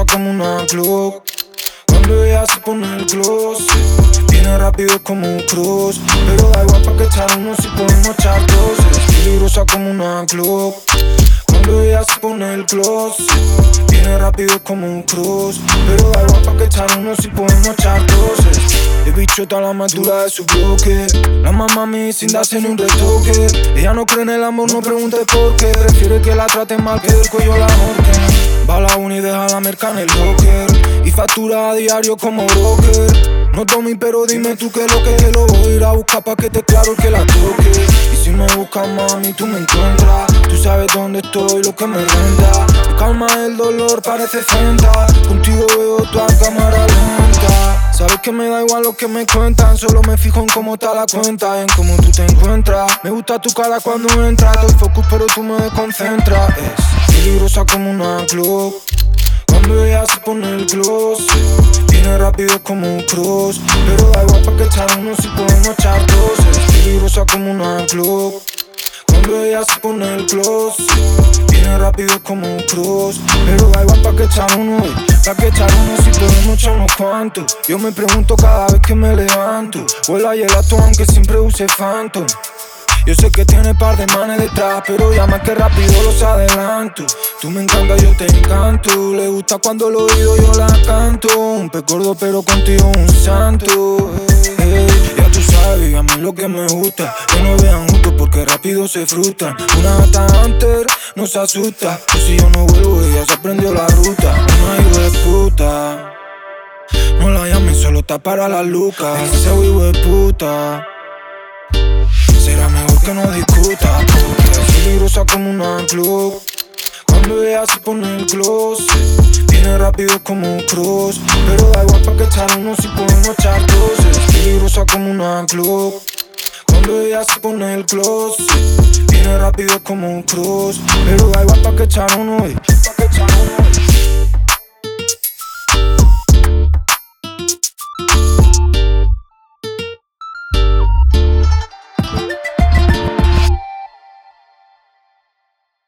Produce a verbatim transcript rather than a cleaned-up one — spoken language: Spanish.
como una Glock. Cuando ella se pone el gloss, viene rápido como un cross. Pero da igual pa' que echar uno si podemos echar dos. Es peligrosa como una Glock. Cuando ella se pone el gloss, viene rápido como un cross. Pero da igual pa' que echar uno si podemos echar dos. El bicho está a la altura de su bloque. La mamá me sin darse ni un retoque. Ella no cree en el amor, no pregunte por qué. Prefiere que la traten mal que del cuello la ahorquen. Va a la uni y deja la merca en el locker. Y factura a diario como broker. No tomi, pero dime tú qué es lo que te lo voy a ir a buscar pa' que te claro que la toque. Y si me buscas, mami, tú me encuentras. Tú sabes dónde estoy, lo que me renta. Me calma el dolor, parece fenta. Contigo veo tu cámara lenta. Sabes que me da igual lo que me cuentan. Solo me fijo en cómo está la cuenta, en cómo tú te encuentras. Me gusta tu cara cuando entras. Doy focus pero tú me desconcentras. Es peligrosa como una Glock. Cuando ella se pone el gloss, viene rápido como un cross. Pero da igual pa' que echar uno si podemos echar dos. Es peligrosa como una Glock. Cuando ella se pone el gloss, viene rápido como un cross. Pero da igual pa' que echar uno, eh. Pa' que echar uno si podemos echar unos cuantos. Yo me pregunto cada vez que me levanto. Vuela y el acto aunque siempre use Phantom. Yo sé que tiene par de manes detrás, pero llama que rápido los adelanto. Tú me encanta, yo te encanto. Le gusta cuando lo oído yo la canto. Un pez gordo pero contigo un santo. Hey, ya tú sabes, a mí lo que me gusta, que no vean juntos porque rápido se frustran. Una gata hunter no se asusta. Que si yo no vuelvo ella se aprendió la ruta. Una hijo de puta, no la llames, solo está para la lucas. Ese hijo de puta será mejor que no discuta, porque es peligrosa como una Glock. Cuando ella se pone el gloss, viene rápido como un cross. Pero da igual pa' que echar uno si podemos echar dos. Es peligrosa como una Glock. Cuando ella se pone el gloss, viene rápido como un cross. Pero da igual pa' que echar uno, eh. Pa' que echar uno, eh.